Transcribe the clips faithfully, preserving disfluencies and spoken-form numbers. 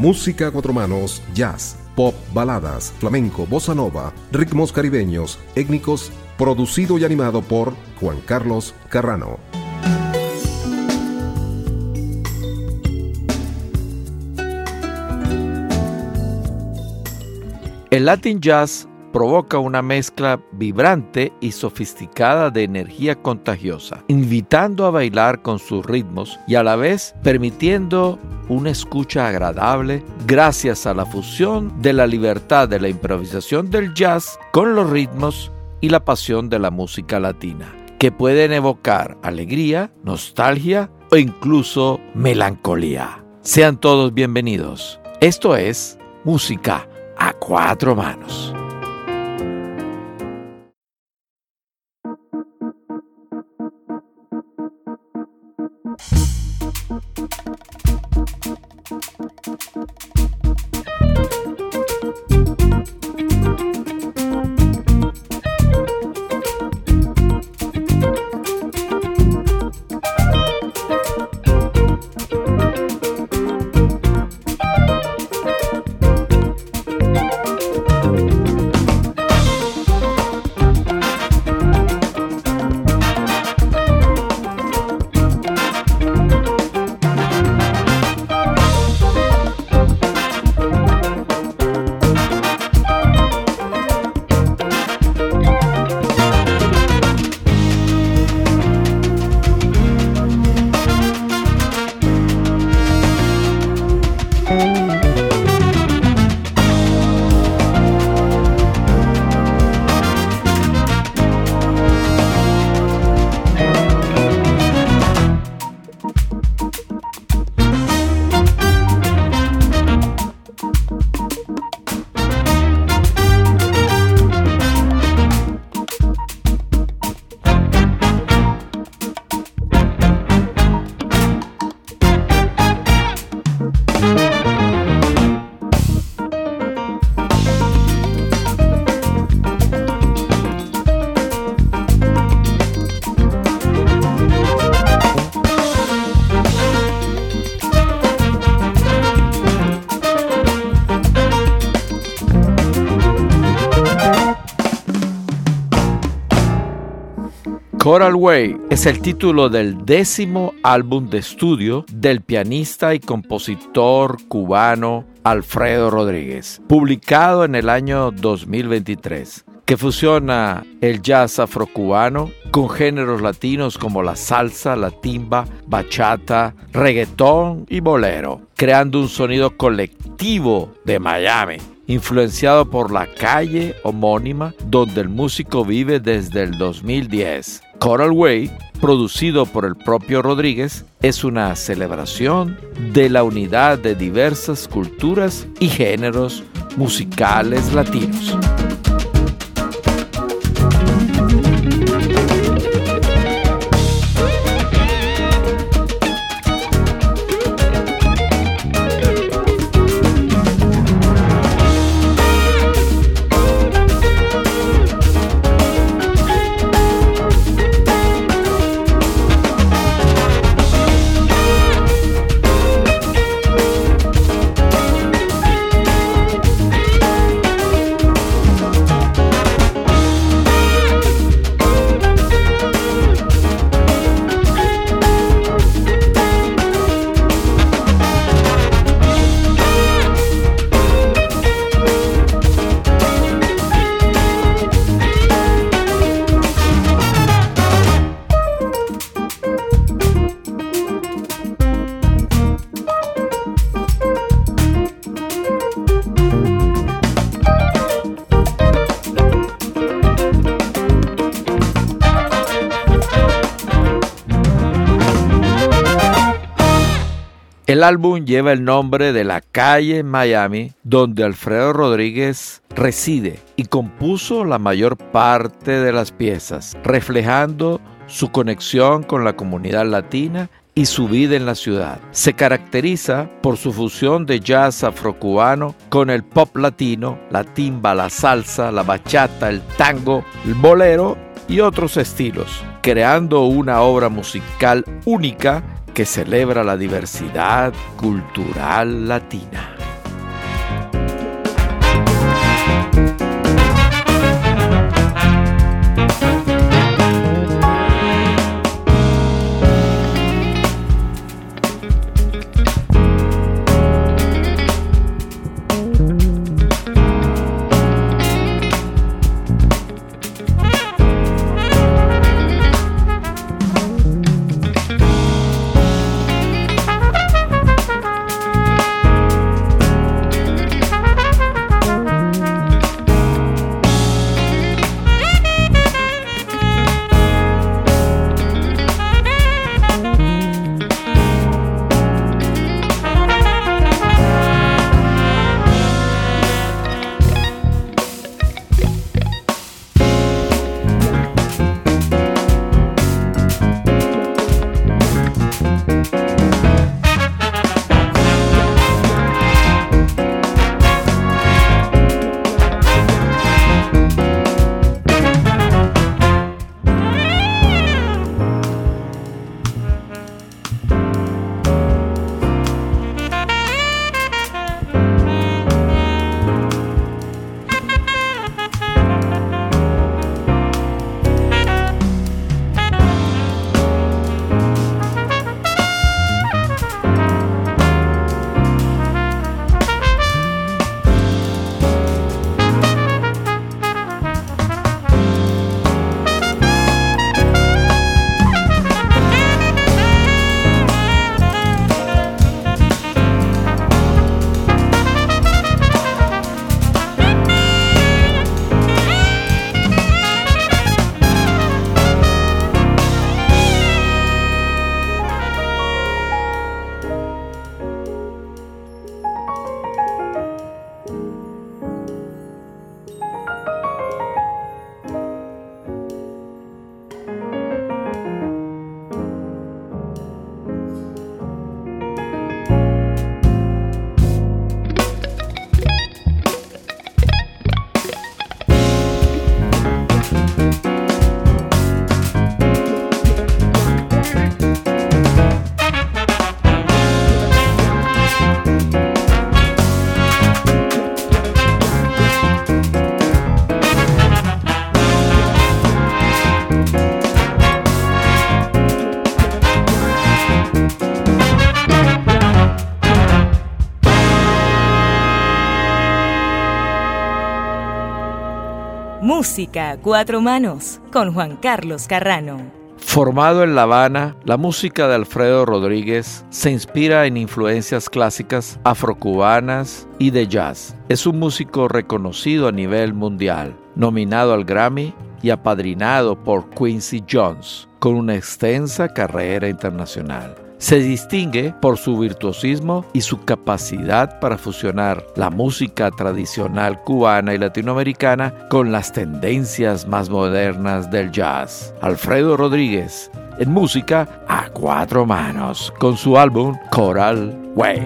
Música a cuatro manos, jazz, pop, baladas, flamenco, bossa nova, ritmos caribeños, étnicos, producido y animado por Juan Carlos Carrano. El Latin Jazz provoca una mezcla vibrante y sofisticada de energía contagiosa, invitando a bailar con sus ritmos y a la vez permitiendo una escucha agradable gracias a la fusión de la libertad de la improvisación del jazz con los ritmos y la pasión de la música latina, que pueden evocar alegría, nostalgia o incluso melancolía. Sean todos bienvenidos. Esto es Música a Cuatro Manos. Coral Way es el título del décimo álbum de estudio del pianista y compositor cubano Alfredo Rodríguez, publicado en el año dos mil veintitrés, que fusiona el jazz afrocubano con géneros latinos como la salsa, la timba, bachata, reggaetón y bolero, creando un sonido colectivo de Miami, influenciado por la calle homónima donde el músico vive desde el dos mil diez. Coral Way, producido por el propio Rodríguez, es una celebración de la unidad de diversas culturas y géneros musicales latinos. El álbum lleva el nombre de la calle en Miami donde Alfredo Rodríguez reside y compuso la mayor parte de las piezas, reflejando su conexión con la comunidad latina y su vida en la ciudad. Se caracteriza por su fusión de jazz afrocubano con el pop latino, la timba, la salsa, la bachata, el tango, el bolero y otros estilos, creando una obra musical única que celebra la diversidad cultural latina. Música a cuatro manos con Juan Carlos Carrano. Formado en La Habana, la música de Alfredo Rodríguez se inspira en influencias clásicas afrocubanas y de jazz. Es un músico reconocido a nivel mundial, nominado al Grammy y apadrinado por Quincy Jones, con una extensa carrera internacional. Se distingue por su virtuosismo y su capacidad para fusionar la música tradicional cubana y latinoamericana con las tendencias más modernas del jazz. Alfredo Rodríguez, en música a cuatro manos, con su álbum Coral Way.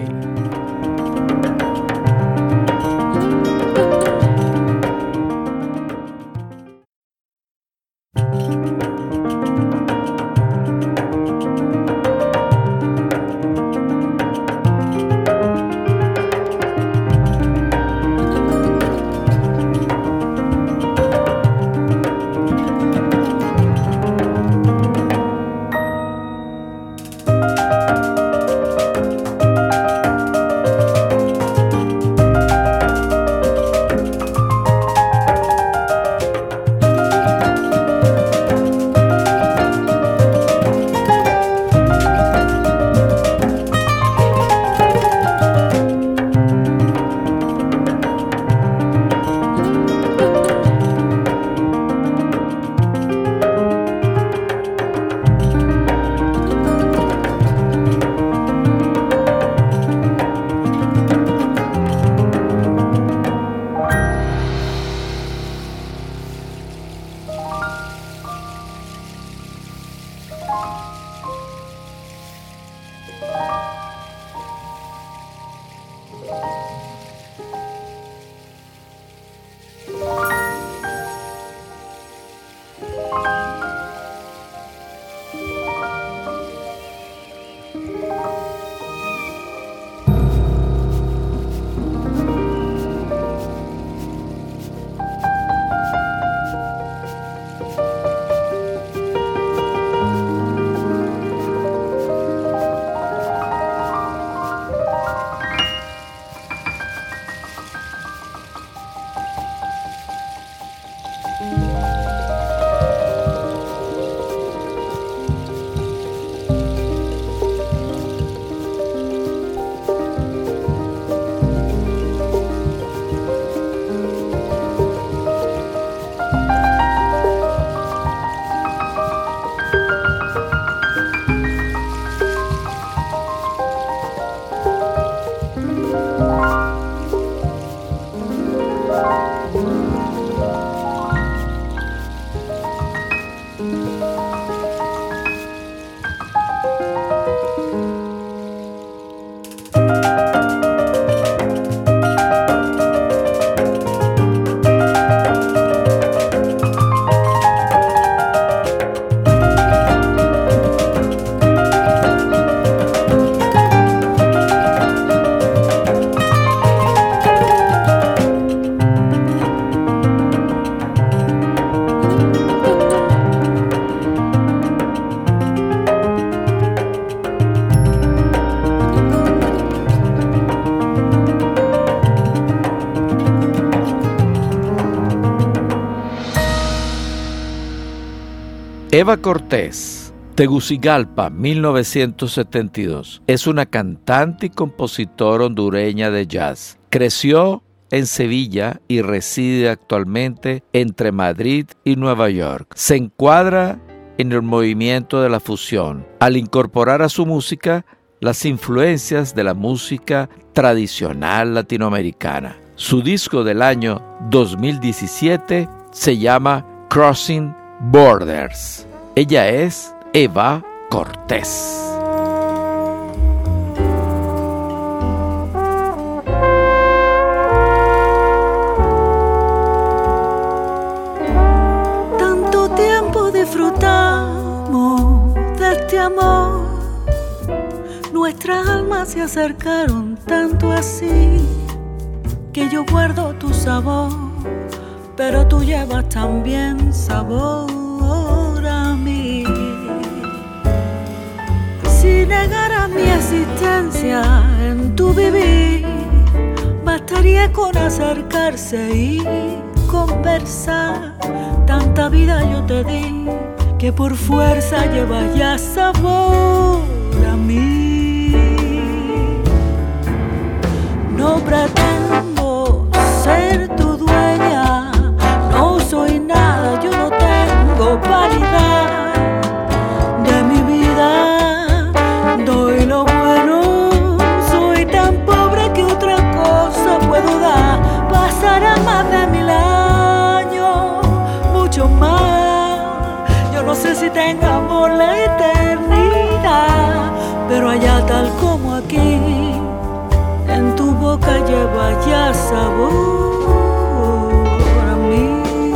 Eva Cortés, Tegucigalpa, mil novecientos setenta y dos, es una cantante y compositora hondureña de jazz. Creció en Sevilla y reside actualmente entre Madrid y Nueva York. Se encuadra en el movimiento de la fusión, al incorporar a su música las influencias de la música tradicional latinoamericana. Su disco del año dos mil diecisiete se llama Crossing Borders. Ella es Eva Cortés. Tanto tiempo disfrutamos de este amor, nuestras almas se acercaron tanto así, que yo guardo tu sabor, pero tú llevas también sabor a mí. Si negara mi existencia en tu vivir, bastaría con acercarse y conversar. Tanta vida yo te di que por fuerza llevas ya sabor a mí. No pretendo ser tu dueña, no soy nada, yo no tengo vanidad de mi vida, doy lo bueno, soy tan pobre que otra cosa puedo dar. Pasará más de mil años, mucho más, yo no sé si tengamos la eternidad, pero allá tal como aquí, en tu boca lleva ya sabor a mí.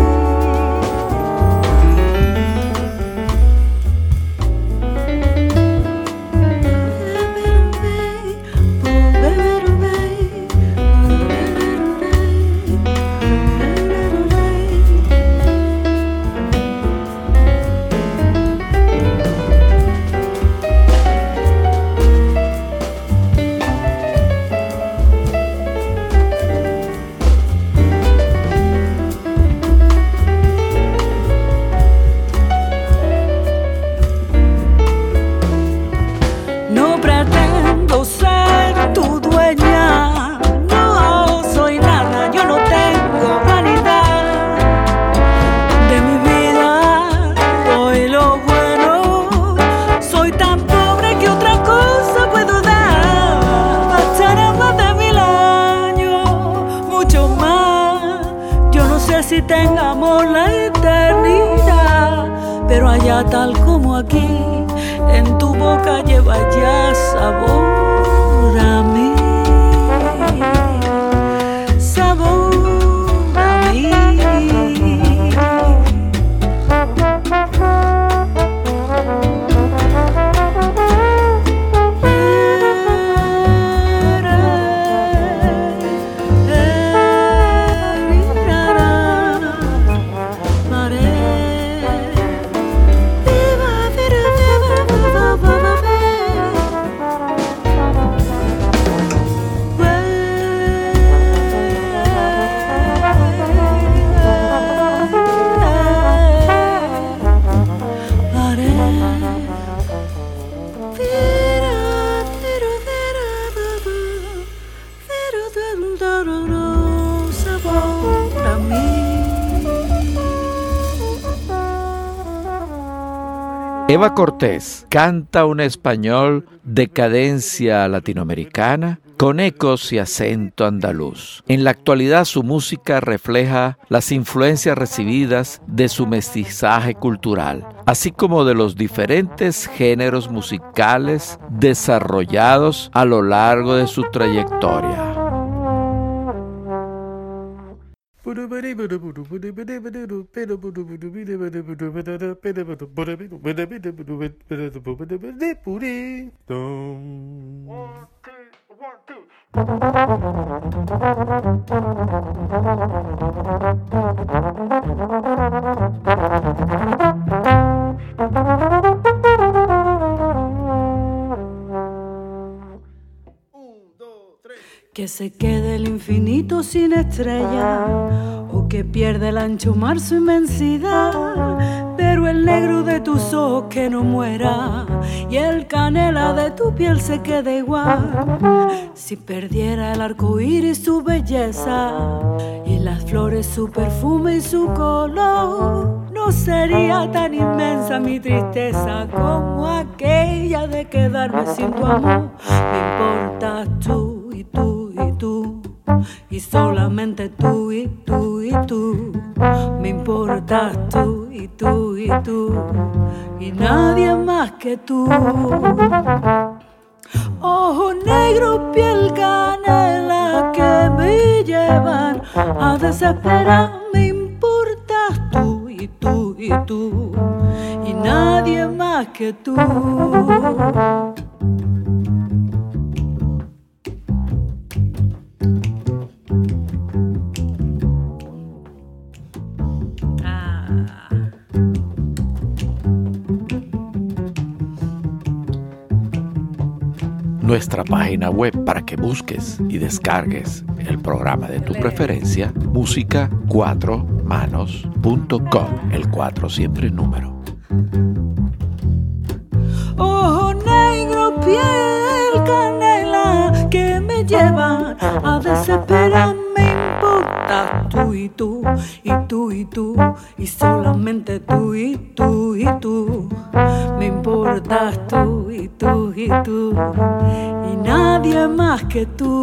Si tengamos la eternidad, pero allá tal como aquí, en tu boca lleva ya sabor a mí, sabor a mí. Eva Cortés canta un español de cadencia latinoamericana con ecos y acento andaluz. En la actualidad su música refleja las influencias recibidas de su mestizaje cultural, así como de los diferentes géneros musicales desarrollados a lo largo de su trayectoria. Que se quede el infinito sin estrella, o que pierda el ancho mar su inmensidad, pero el negro de tus ojos que no muera, y el canela de tu piel se quede igual. Si perdiera el arco iris su belleza, y las flores su perfume y su color, no sería tan inmensa mi tristeza como aquella de quedarme sin tu amor. Me importas tú y tú y tú, y solamente tú y tú y tú. Me importas tú y tú y tú, y nadie más que tú. Ojos negros, piel canela que me llevan a desesperar. Me importas tú y tú y tú, y nadie más que tú. nuestra página web para que busques y descargues el programa de tu preferencia, música cuatro manos punto com, el cuatro siempre en número. Ojo negro, piel canela, que me llevan a desesperar. Me importa tú y tú, y tú y tú, y solamente tú y tú y tú. Me importas tú y tú y tú, y nadie más que tú.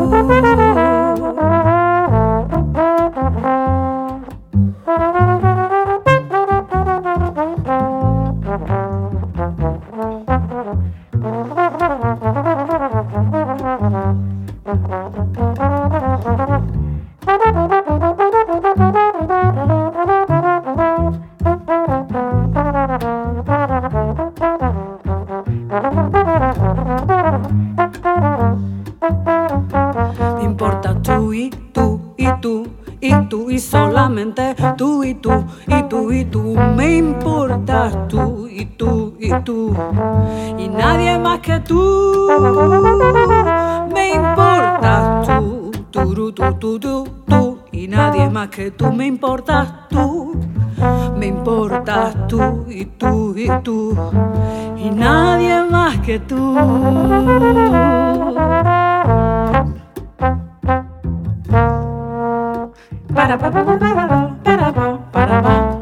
Me importa tú y tú y tú y tú y solamente tú y tú y tú y tú. Me importas tú y tú y tú y nadie más que tú. Me importas tú, tú, tú, tú, tú, tú y nadie más que tú. Me importas tú, me importas tú y tú y tú y nadie más que tú. Para pa pa pa pa para pa para pa.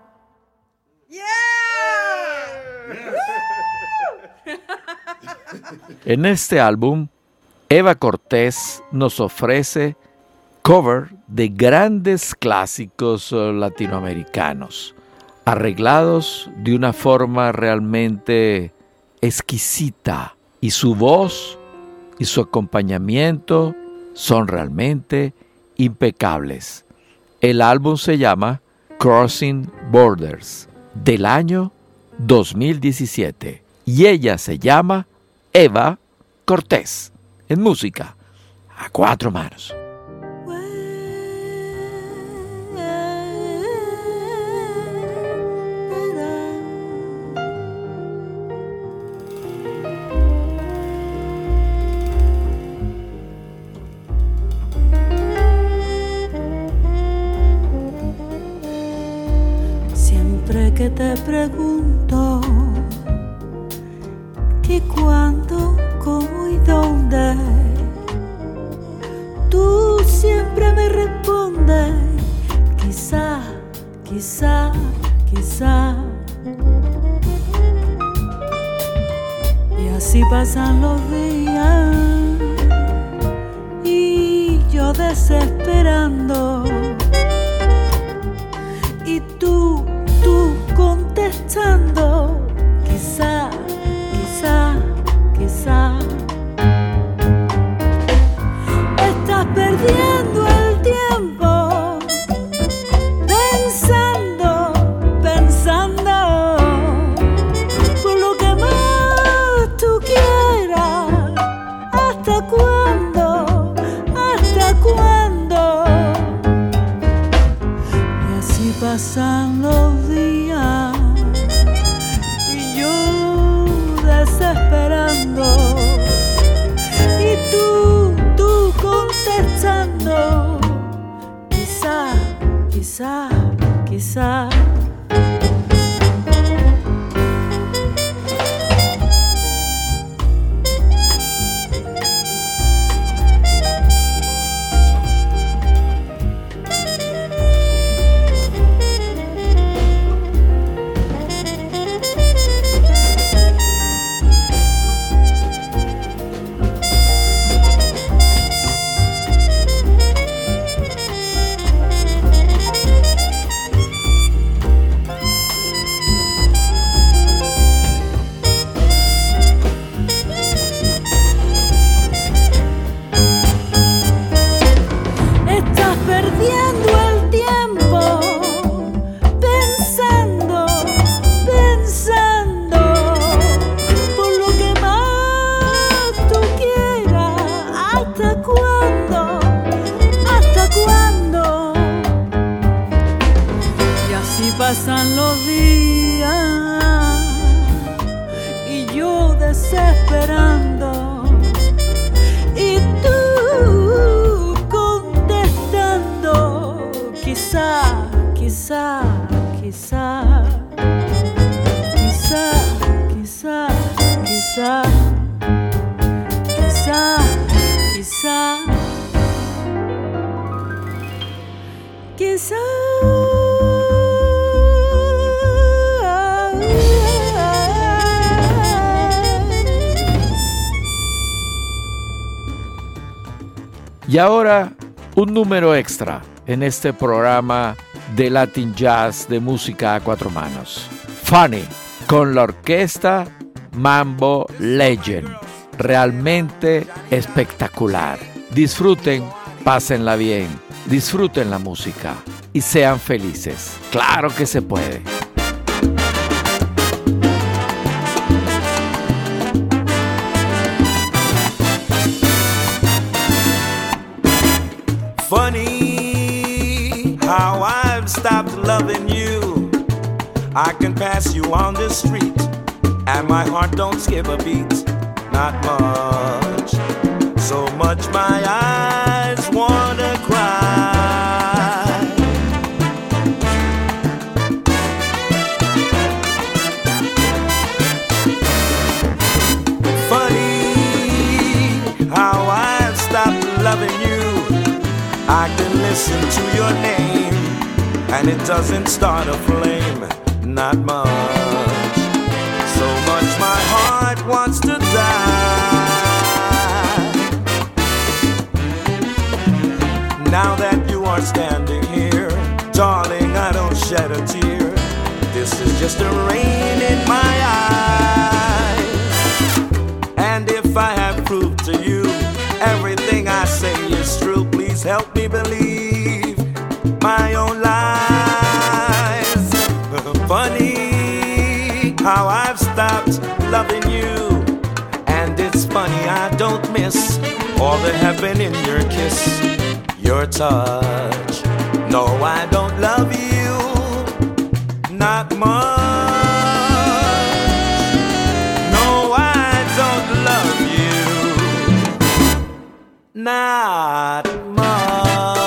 En este álbum, Eva Cortés nos ofrece cover de grandes clásicos latinoamericanos, arreglados de una forma realmente exquisita, y su voz y su acompañamiento son realmente impecables. El álbum se llama Crossing Borders, del año dos mil diecisiete, y ella se llama Eva Cortés, en música a cuatro manos. Siempre que te pregunto que cuándo, cómo y dónde, tú siempre me respondes quizá, quizá, quizá. Y así pasan los días y yo desesperando, y tú, tú contestando quizá, quizá, quizá. Estás perdiendo el tiempo pensando, pensando por lo que más tú quieras. ¿Hasta cuándo? ¿Hasta cuándo? Y así pasan los días y yo desesperando, y tú, tú contestando quizá, quizá, quizá. Pasan los días y yo desesperando, quizá, quizá, quizá, quizá, quizá, quizá, quizá, quizá, quizá. Y ahora, un número extra en este programa de Latin Jazz de música a cuatro manos. Funny, con la orquesta Mambo Legend. Realmente espectacular. Disfruten, pásenla bien, disfruten la música y sean felices. Claro que se puede. Funny how I've stopped loving you. I can pass you on the street and my heart don't skip a beat. Not much, so much my eyes wanna cry. Funny how I've stopped loving you. I can listen to your name and it doesn't start a flame. Not much, so much my heart wants to die. Now that you are standing here, darling, I don't shed a tear. This is just a rain in my eyes. And if I have proved to you everything I say is true, please help me believe my own lies. Funny how I've stopped loving you, and it's funny I don't miss all the heaven in your kiss, your touch. No, I don't love you, not much. No, I don't love you, not much.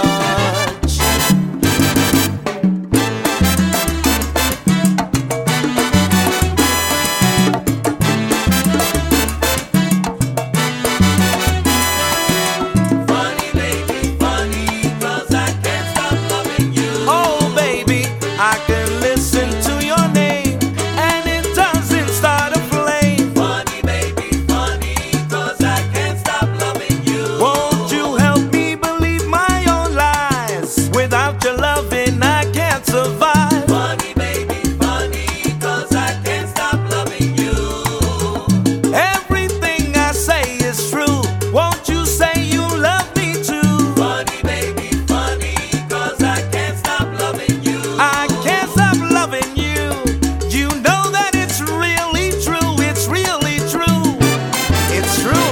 Funny baby, funny, 'cause I can't stop loving you. Oh baby, I can listen to your name and it doesn't start a flame. Funny baby, funny, 'cause I can't stop loving you. Won't you help me believe my own lies? Without your loving I can't survive. Funny baby, funny, 'cause I can't stop loving you. Everything I say is true. Won't you say you love me too? Funny baby, funny, 'cause I can't stop loving you. I can't stop loving you. You know that it's really true. It's really true. It's true.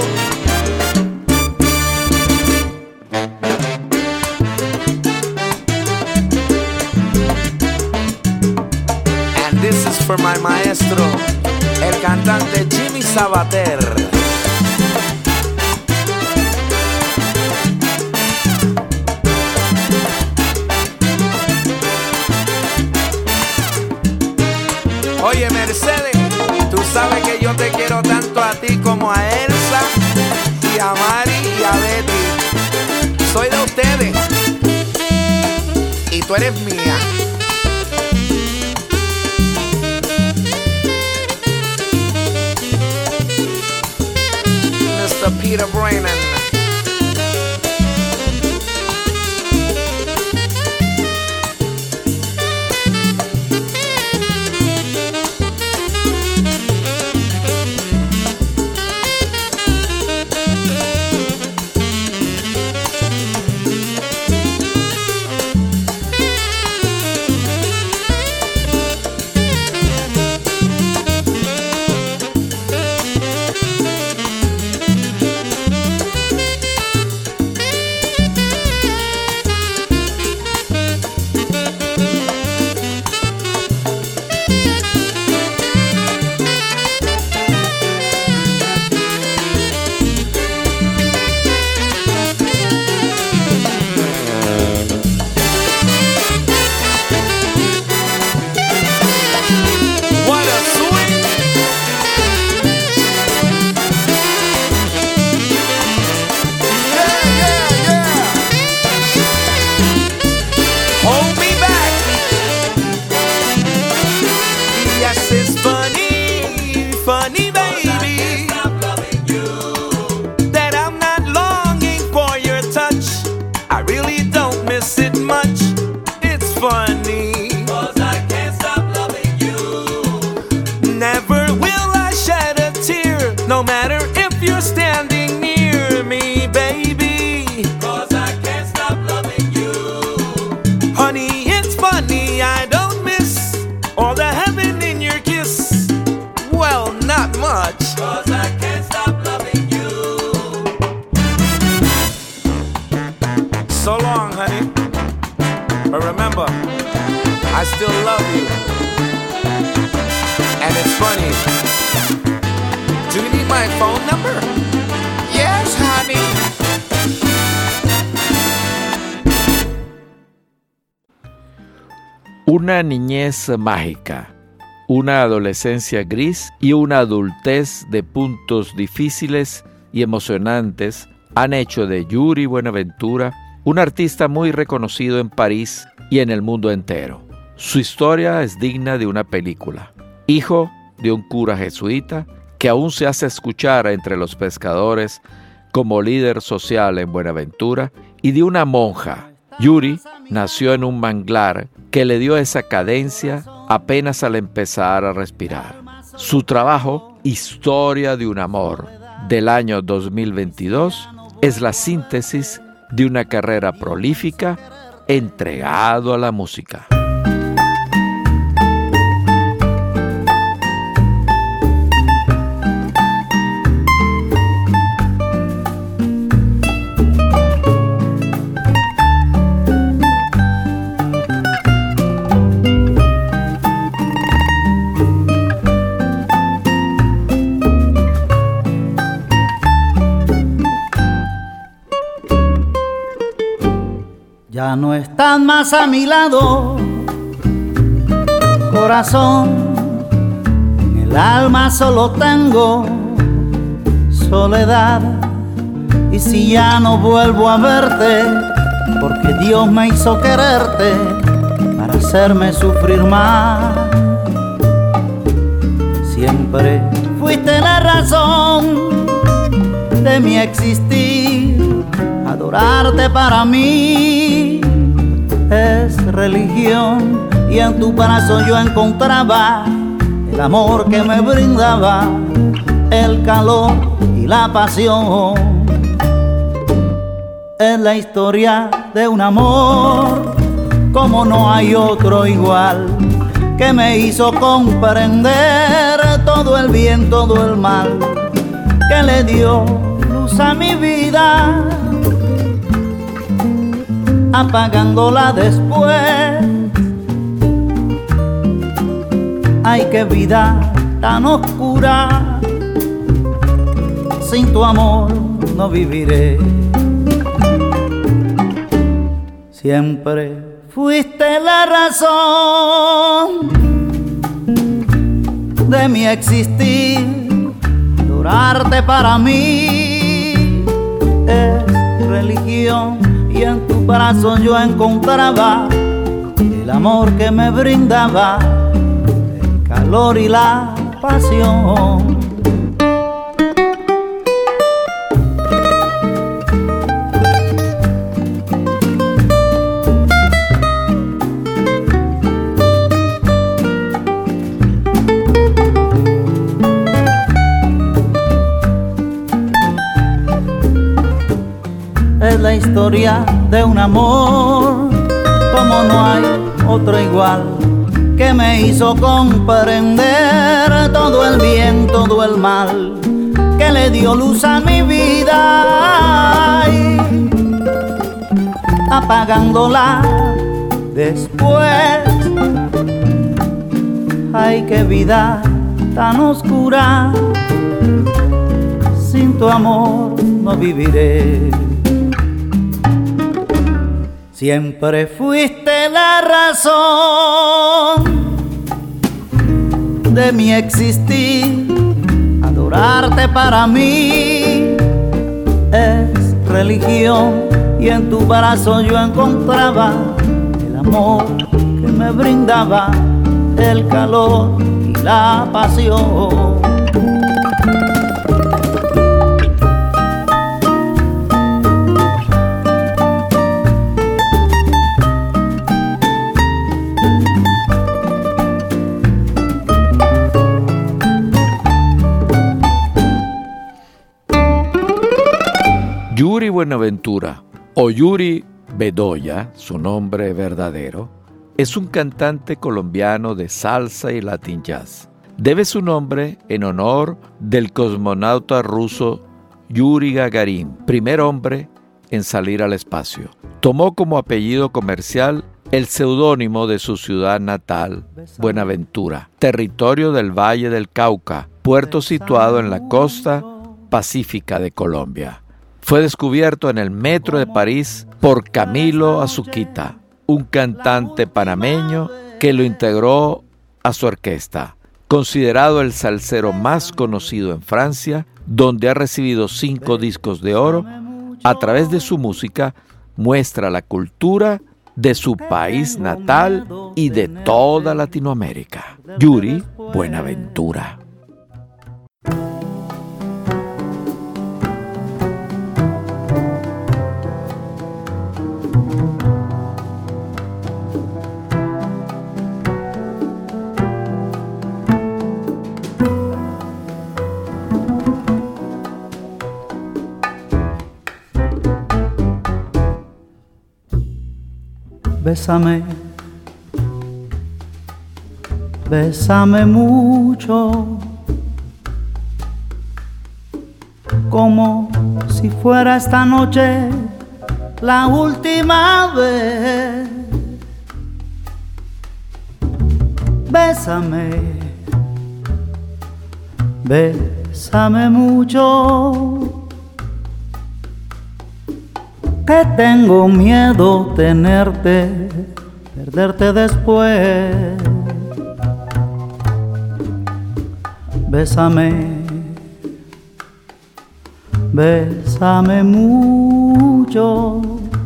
And this is for my maestro, el cantante Jimmy Sabater. Oye Mercedes, tú sabes que yo te quiero tanto a ti como a Elsa y a Mari y a Betty. Soy de ustedes y tú eres mía. mister Peter Brennan. still love you. And it's funny. Do you need my phone number? Yes, honey. Una niñez mágica, una adolescencia gris y una adultez de puntos difíciles y emocionantes han hecho de Yuri Buenaventura un artista muy reconocido en París y en el mundo entero. Su historia es digna de una película. Hijo de un cura jesuita que aún se hace escuchar entre los pescadores como líder social en Buenaventura, y de una monja. Yuri nació en un manglar que le dio esa cadencia apenas al empezar a respirar. Su trabajo, Historia de un amor, del año dos mil veintidós, es la síntesis de una carrera prolífica entregado a la música. Ya no estás más a mi lado, corazón, en el alma solo tengo soledad. Y si ya no vuelvo a verte, porque Dios me hizo quererte para hacerme sufrir más. Siempre fuiste la razón de mi existir, adorarte para mí es religión, y en tu brazo yo encontraba el amor que me brindaba el calor y la pasión. Es la historia de un amor como no hay otro igual, que me hizo comprender todo el bien, todo el mal, que le dio luz a mi vida, apagándola después. Ay, qué vida tan oscura, sin tu amor no viviré. Siempre fuiste la razón de mi existir, adorarte para mí es religión, y en tu brazo yo encontraba el amor que me brindaba el calor y la pasión. Es la historia de un amor como no hay otro igual, que me hizo comprender todo el bien, todo el mal, que le dio luz a mi vida, ay, apagándola después. Ay, qué vida tan oscura, sin tu amor no viviré. Siempre fuiste la razón de mi existir, adorarte para mí es religión, y en tu brazo yo encontraba el amor que me brindaba el calor y la pasión. Yuri Buenaventura, o Yuri Bedoya, su nombre verdadero, es un cantante colombiano de salsa y latin jazz. Debe su nombre en honor del cosmonauta ruso Yuri Gagarin, primer hombre en salir al espacio. Tomó como apellido comercial el seudónimo de su ciudad natal, Buenaventura, territorio del Valle del Cauca, puerto situado en la costa pacífica de Colombia. Fue descubierto en el metro de París por Camilo Azuquita, un cantante panameño que lo integró a su orquesta. Considerado el salsero más conocido en Francia, donde ha recibido cinco discos de oro, a través de su música muestra la cultura de su país natal y de toda Latinoamérica. Yuri Buenaventura. Bésame, bésame mucho, como si fuera esta noche la última vez. Bésame, bésame mucho, que tengo miedo tenerte, perderte después. Bésame, bésame mucho,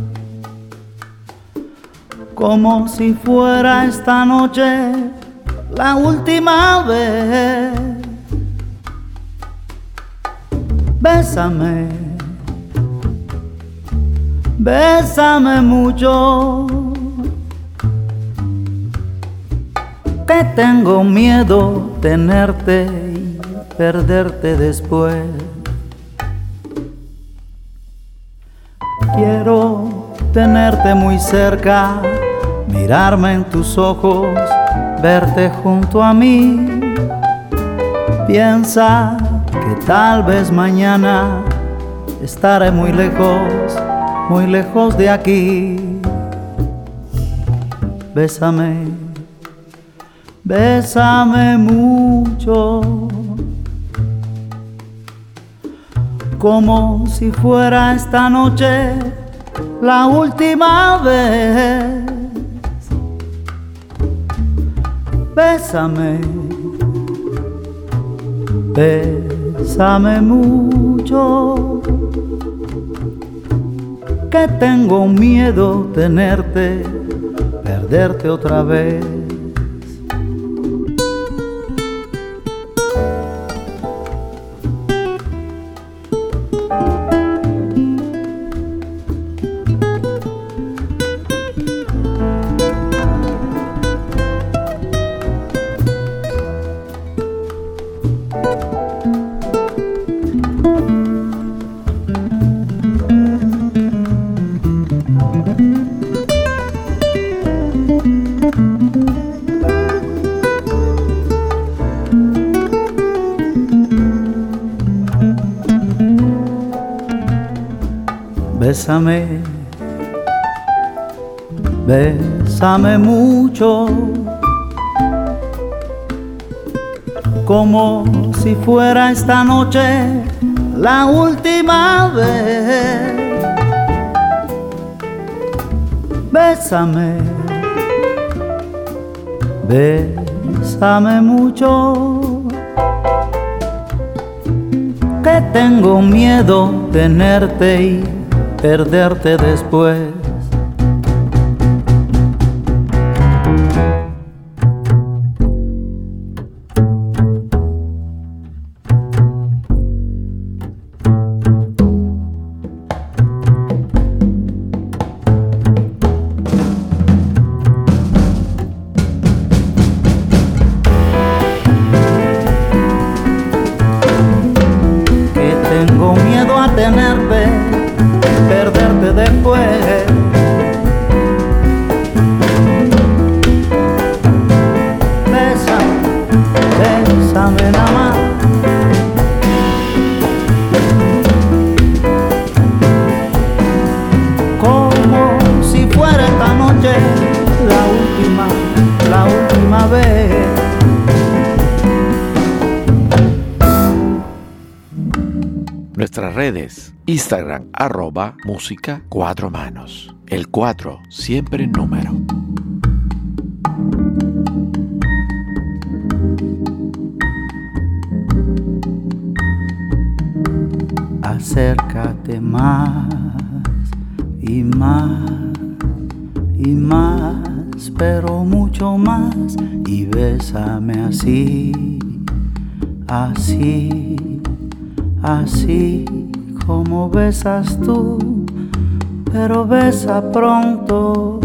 como si fuera esta noche la última vez. Bésame, bésame mucho, que tengo miedo tenerte y perderte después. Quiero tenerte muy cerca, mirarme en tus ojos, verte junto a mí. Piensa que tal vez mañana estaré muy lejos, muy lejos de aquí. Bésame, bésame mucho, como si fuera esta noche la última vez. Bésame, bésame mucho, que tengo miedo tenerte, perderte otra vez. Bésame, bésame mucho, como si fuera esta noche la última vez. Bésame, bésame mucho, que tengo miedo tenerte y perderte después. Que tengo miedo a tenerte, perderte después. Bésame, bésame nada más, como si fuera esta noche primavera. Nuestras redes, Instagram, arroba música cuatro manos. El cuatro, siempre en número. Acércate más y más y más, pero mucho más, y bésame así, así, así como besas tú, pero besa pronto,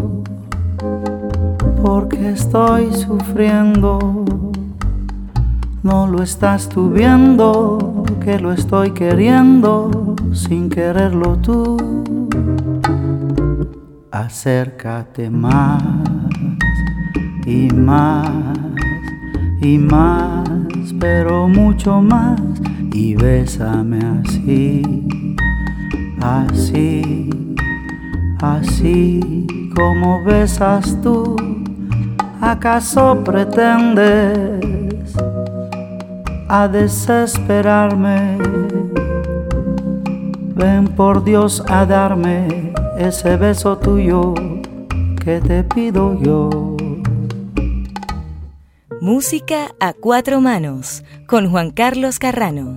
porque estoy sufriendo. No lo estás tú viendo, que lo estoy queriendo sin quererlo tú. Acércate más y más y más, pero mucho más, y bésame así, así, así como besas tú. ¿Acaso pretendes a desesperarme? Ven por Dios a darme ese beso tuyo que te pido yo. Música a cuatro manos con Juan Carlos Carrano.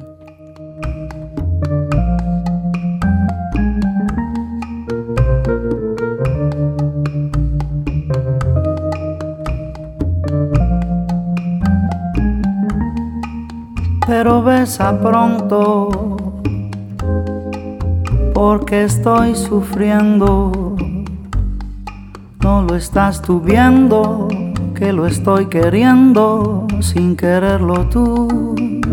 Pero besa pronto, porque estoy sufriendo. No lo estás tú viendo, que lo estoy queriendo sin quererlo tú.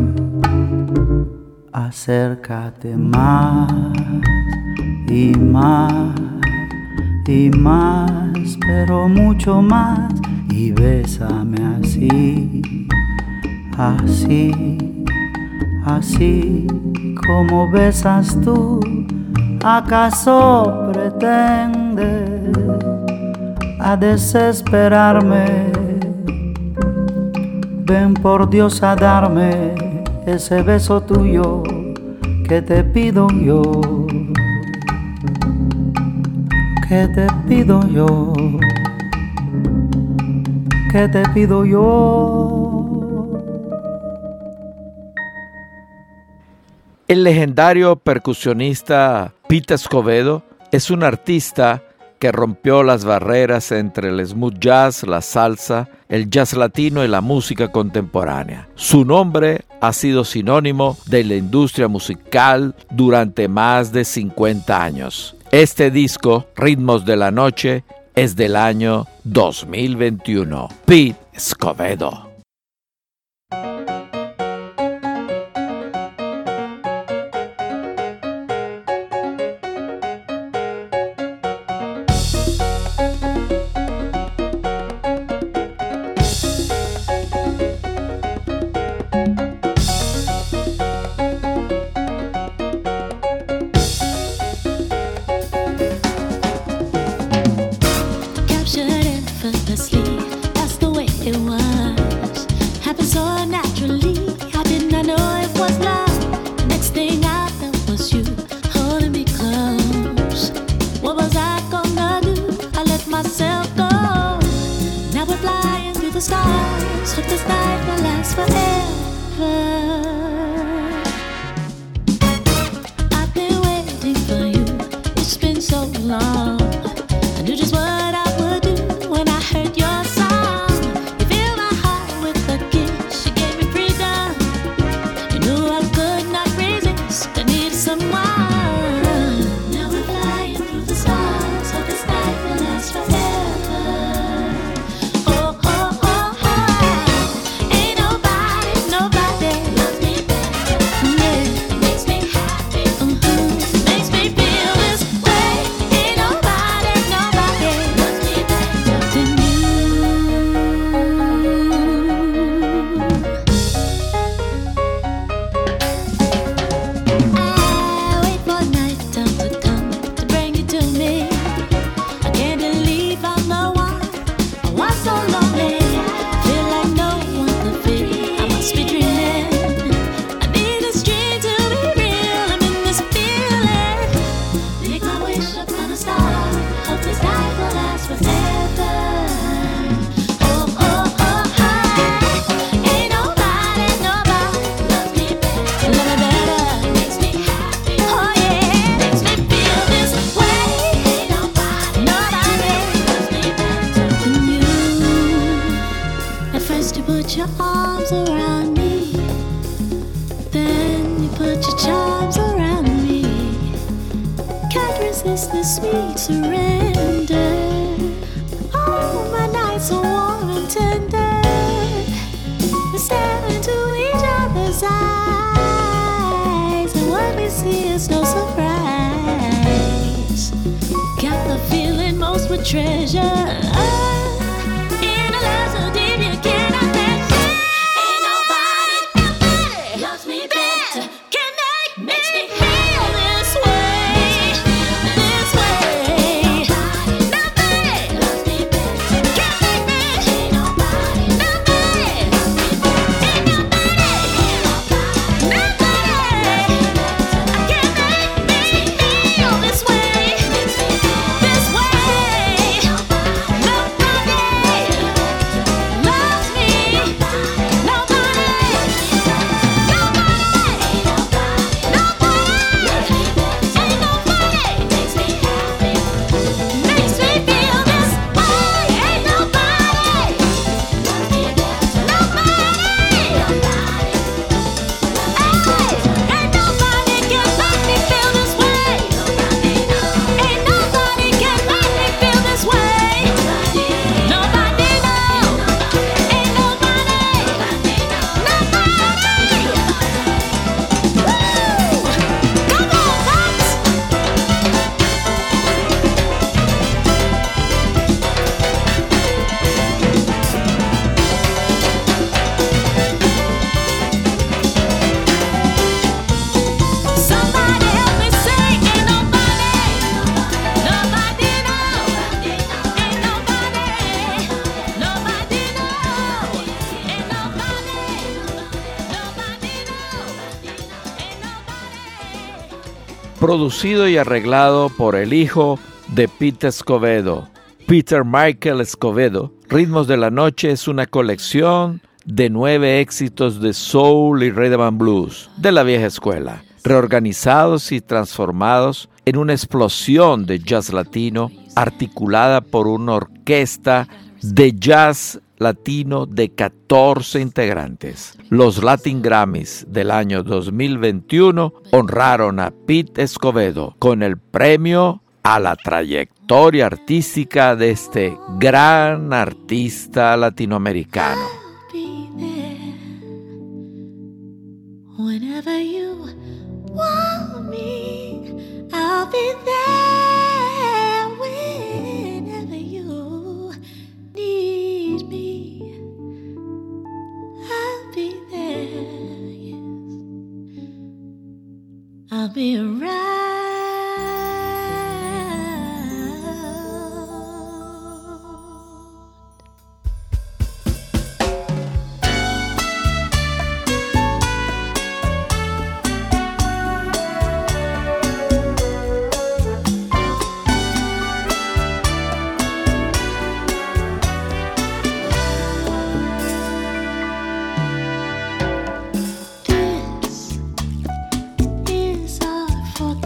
Acércate más y más y más, pero mucho más, y bésame así, así, así como besas tú. ¿Acaso pretendes a desesperarme? Ven por Dios a darme ese beso tuyo que te pido yo, que te pido yo, que te pido yo. El legendario percusionista Pete Escovedo es un artista que rompió las barreras entre el smooth jazz, la salsa, el jazz latino y la música contemporánea. Su nombre ha sido sinónimo de la industria musical durante más de cincuenta años. Este disco, Ritmos de la Noche, es del año dos mil veintiuno. Pete Escovedo. Nobody First you put your arms around me, then you put your charms around me. Can't resist this sweet surrender. Oh, my nights are warm and tender. We stare into each other's eyes, and what we see is no surprise. Got the feeling most would treasure. Producido y arreglado por el hijo de Pete Escovedo, Peter Michael Escovedo, Ritmos de la Noche es una colección de nueve éxitos de soul y rhythm and blues de la vieja escuela, reorganizados y transformados en una explosión de jazz latino articulada por una orquesta de jazz latino de catorce integrantes. Los Latin Grammys del año dos mil veintiuno honraron a Pete Escovedo con el premio a la trayectoria artística de este gran artista latinoamericano. Whenever you want me, I'll be there. Whenever you need me, I'll be there. Yes, I'll be around. This is our fortune.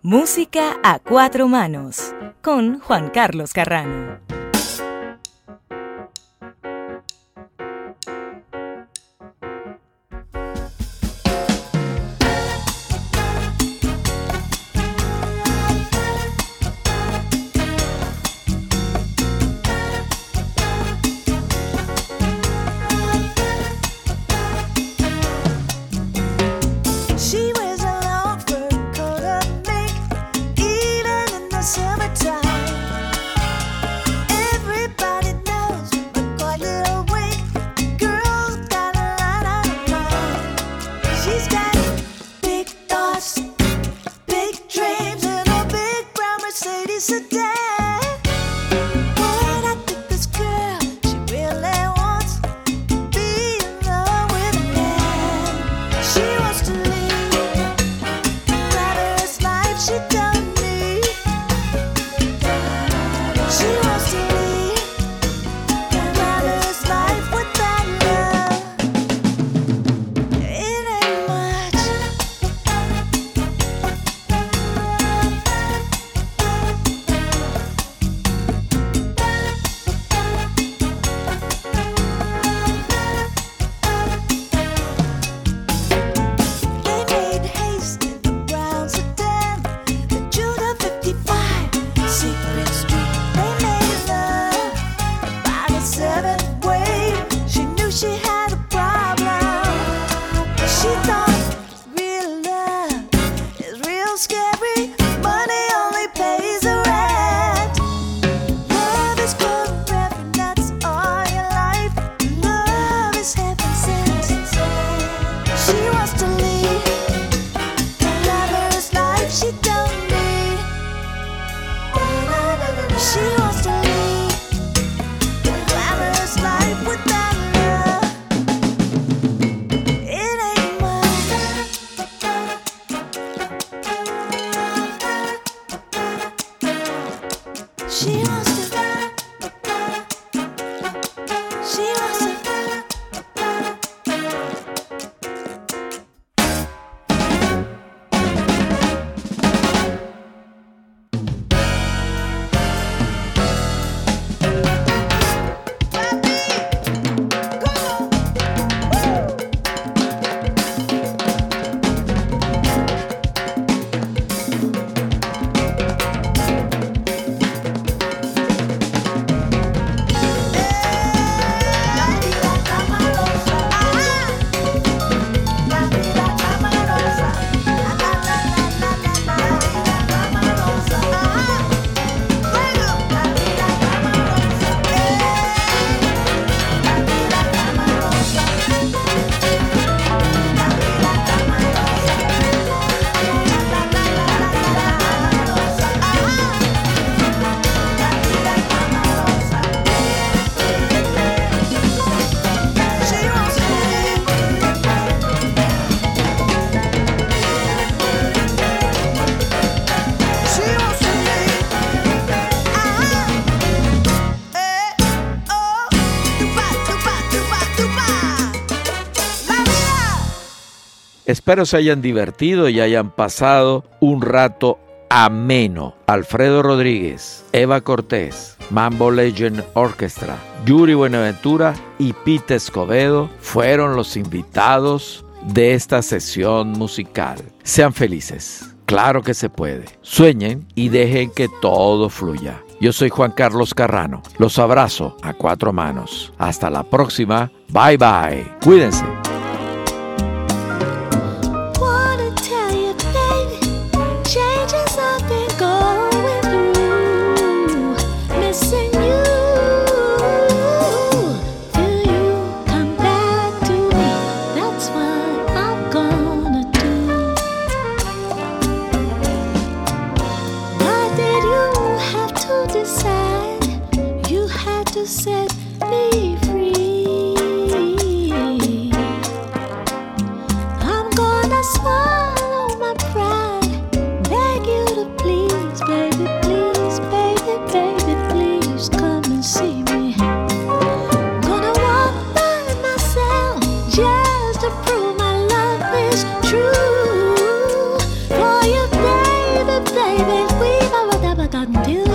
Música a cuatro manos con Juan Carlos Carrano. Espero se hayan divertido y hayan pasado un rato ameno. Alfredo Rodríguez, Eva Cortés, Mambo Legend Orchestra, Yuri Buenaventura y Pete Escobedo fueron los invitados de esta sesión musical. Sean felices. Claro que se puede. Sueñen y dejen que todo fluya. Yo soy Juan Carlos Carrano. Los abrazo a cuatro manos. Hasta la próxima. Bye bye. Cuídense. Set me free. I'm gonna swallow my pride, beg you to please, baby, please, baby, baby, please come and see me. Gonna walk by myself just to prove my love is true for you, baby, baby. wouldn't do